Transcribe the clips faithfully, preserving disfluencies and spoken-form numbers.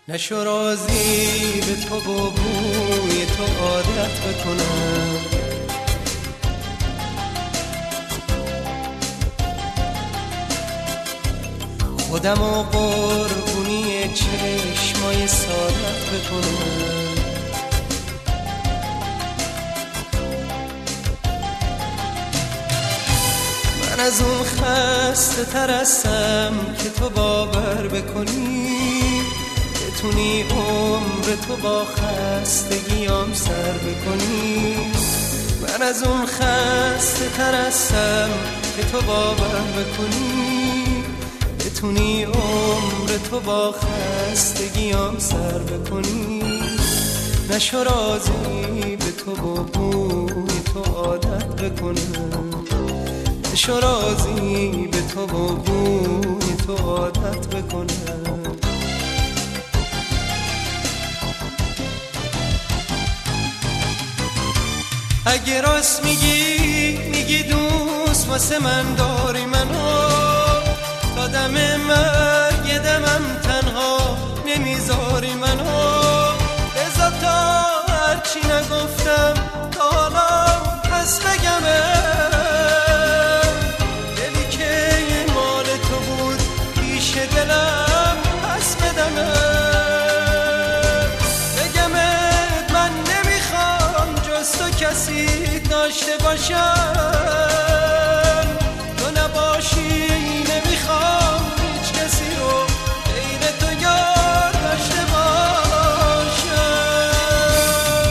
نشو راضی به تو و بوی تو عادت بکنم، خودم و قربونی چشمای سادت بکنم. من از اون خسته تر هستم که تو باور بکنی، بتونی عمر تو با خستگیام سر بکنی. من از اون خسته تر هستم که تو باور بکنی، بتونی عمر تو با خستگیام سر بکنی. نشو راضی به تو و بوی تو عادت بکنم، نشو راضی به تو و بوی تو عادت بکنم. اگه راست میگی میگی دوست واسه من داری منو، تا دم مرگ دمم تنها نمیذاری منو. بذار تا هرچی نگفتم تا حالا پس بگمه، دلی که مال تو بود پیش دلم پس بدمه. بگمت من نمیخوام جز تو کسی داشته باشم، تو نباشی نمیخوام هیچ کسی رو غیر تو یار داشته باشم.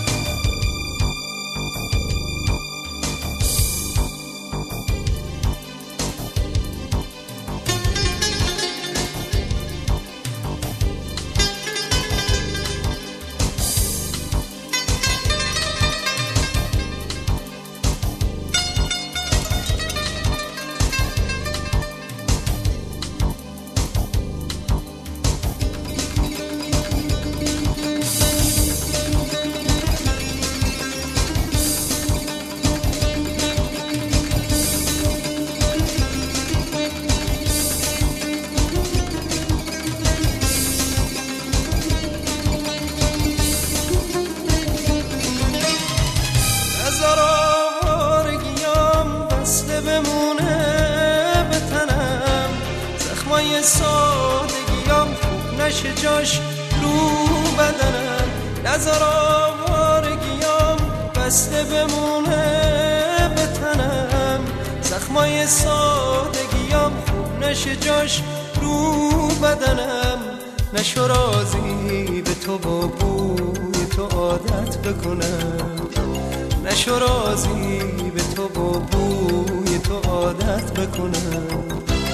سادگیام خوب نشه جاش رو بدنم، نظر آوارگیام بسته بمونه به تنم. زخمای سادگیام خوب نشه جاش رو بدنم. نشو راضی به تو و بوی تو عادت بکنم، نشو راضی به تو و بوی تو عادت بکنم.